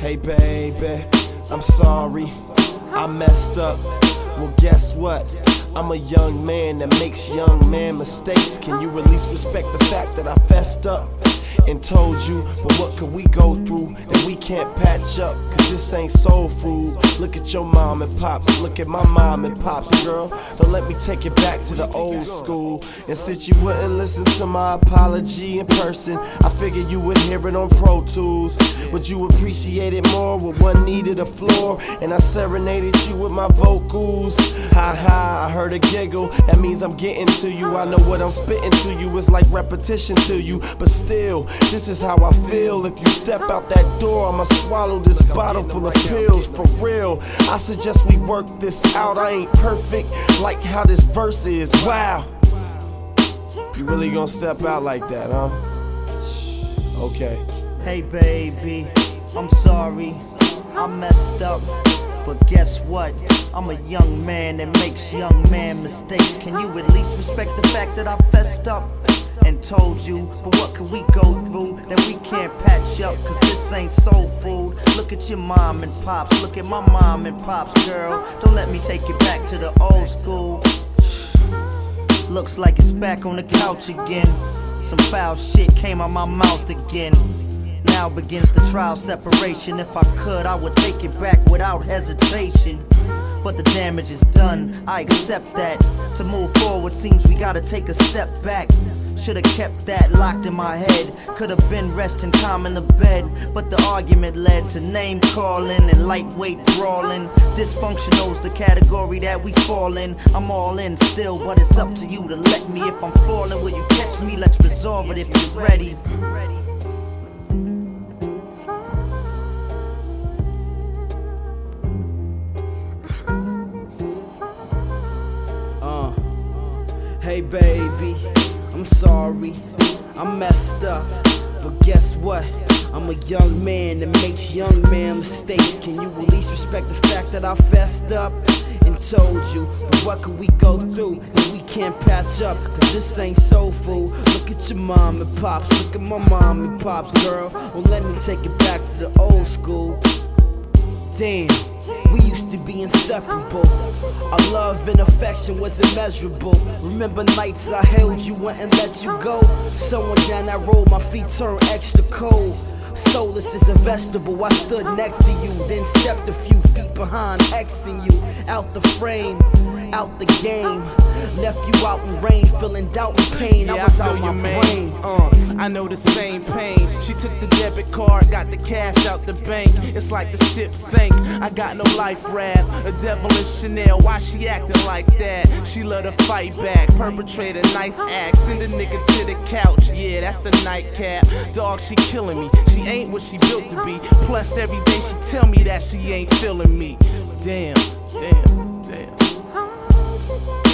Hey baby, I'm sorry, I messed up. Well guess what? I'm a young man that makes young man mistakes. Can you at least respect the fact that I fessed up and told you, but what could we go through that we can't patch up? Cause this ain't soul food. Look at your mom and pops, look at my mom and pops, girl. Don't let me take you back to the old school. And since you wouldn't listen to my apology in person, I figured you would hear it on Pro Tools. Would you appreciate it more with one knee to the floor and I serenaded you with my vocals? Ha ha, I heard a giggle, that means I'm getting to you. I know what I'm spitting to you is like repetition to you, but still, this is how I feel. If you step out that door, I'ma swallow this bottle full of pills, for real. I suggest we work this out. I ain't perfect like how this verse is. Wow. You really gonna step out like that, huh? Okay. Hey baby, I'm sorry, I messed up. But guess what? I'm a young man that makes young man mistakes. Can you at least respect the fact that I fessed up and told you, but what could we go through that we can't patch up? Cause this ain't soul food. Look at your mom and pops, look at my mom and pops, girl. Don't let me take you back to the old school. Looks like it's back on the couch again. Some foul shit came out my mouth again. Now begins the trial separation. If I could, I would take it back without hesitation. But the damage is done, I accept that. To move forward seems we gotta take a step back. Should've kept that locked in my head. Could've been resting calm in the bed, but the argument led to name calling and lightweight brawling. Dysfunctional's the category that we fall in. I'm all in still, but it's up to you to let me. If I'm falling, will you catch me? Let's resolve it if you're ready. Hey baby, I'm sorry, I messed up. But guess what? I'm a young man that makes young man mistakes. Can you at least respect the fact that I fessed up and told you, but what could we go through if we can't patch up? Cause this ain't soul food. Look at your mom and pops, look at my mom and pops, girl. Well, let me take it back to the old school. Damn, we used to be inseparable. Our love and affection was immeasurable. Remember nights I held you, wouldn't let you go. Someone down that road, my feet turned extra cold. Soulless as a vegetable, I stood next to you, then stepped a few feet behind, Xing you out the frame, out the game. Left you out in rain, feeling doubt and pain. Yeah, I was I out feel my your brain. I know the same pain. She took the debit card, got the cash out the bank. It's like the ship sank. I got no life rap. A devil in Chanel, why she acting like that? She love to fight back, perpetrate a nice act. Send a nigga to the couch, yeah, that's the nightcap. Dog, she killing me. She ain't what she built to be. Plus every day she tell me that she ain't feeling me. Damn, damn, damn.